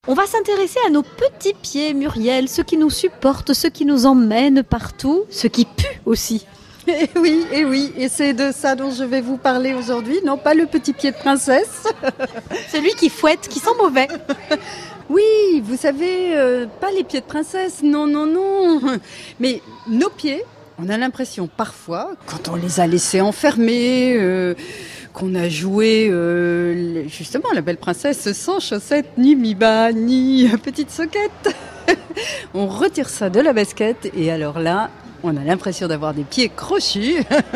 On va s'intéresser à nos petits pieds, Muriel, ceux qui nous supportent, ceux qui nous emmènent partout, ceux qui puent aussi. Et oui, et c'est de ça dont je vais vous parler aujourd'hui, non pas le petit pied de princesse. Celui qui fouette, qui sent mauvais. Oui, vous savez, pas les pieds de princesse, non. Mais nos pieds, on a l'impression parfois, quand on les a laissés enfermés, qu'on a joué justement la belle princesse sans chaussettes, ni mi-bas, ni petite soquette. On retire ça de la basket et alors là, on a l'impression d'avoir des pieds crochus,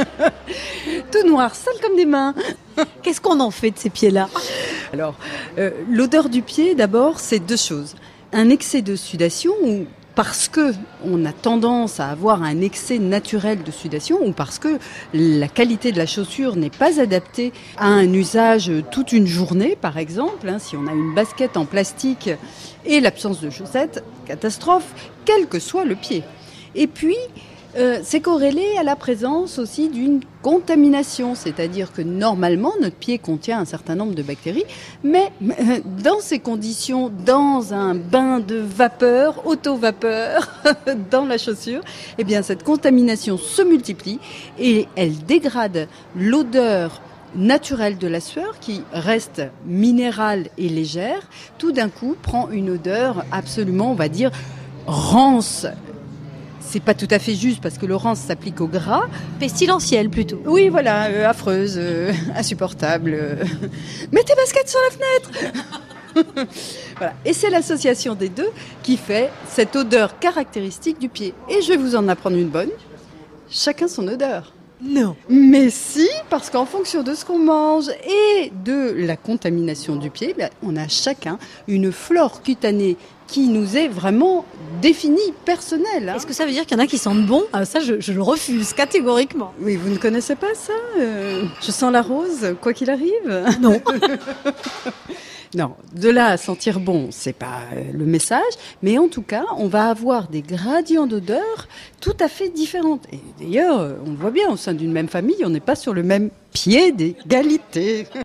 tout noirs, sales comme des mains. Qu'est-ce qu'on en fait de ces pieds-là ? Alors, l'odeur du pied, d'abord, c'est deux choses. Un excès de sudation, ou parce que on a tendance à avoir un excès naturel de sudation, ou parce que la qualité de la chaussure n'est pas adaptée à un usage toute une journée, par exemple. Si on a une basket en plastique et l'absence de chaussettes, catastrophe, quel que soit le pied. Et puis, c'est corrélé à la présence aussi d'une contamination, c'est-à-dire que normalement notre pied contient un certain nombre de bactéries, mais dans ces conditions, dans un bain de vapeur, auto-vapeur, dans la chaussure, eh bien cette contamination se multiplie et elle dégrade l'odeur naturelle de la sueur qui reste minérale et légère, tout d'un coup prend une odeur absolument, on va dire, rance. C'est pas tout à fait juste parce que le rance s'applique au gras. Pestilentielle plutôt. Oui, voilà, affreuse, insupportable. Mets tes baskets sur la fenêtre. Voilà. Et c'est l'association des deux qui fait cette odeur caractéristique du pied. Et je vais vous en apprendre une bonne. Chacun son odeur. Non. Mais si, parce qu'en fonction de ce qu'on mange et de la contamination du pied, on a chacun une flore cutanée qui nous est vraiment définie, personnelle. Est-ce que ça veut dire qu'il y en a qui sentent bon ? Ça, je le refuse catégoriquement. Oui, vous ne connaissez pas ça Je sens la rose, quoi qu'il arrive. Non. Non, de là à sentir bon, c'est pas le message, mais en tout cas, on va avoir des gradients d'odeur tout à fait différents. Et d'ailleurs, on le voit bien, au sein d'une même famille, on n'est pas sur le même pied d'égalité.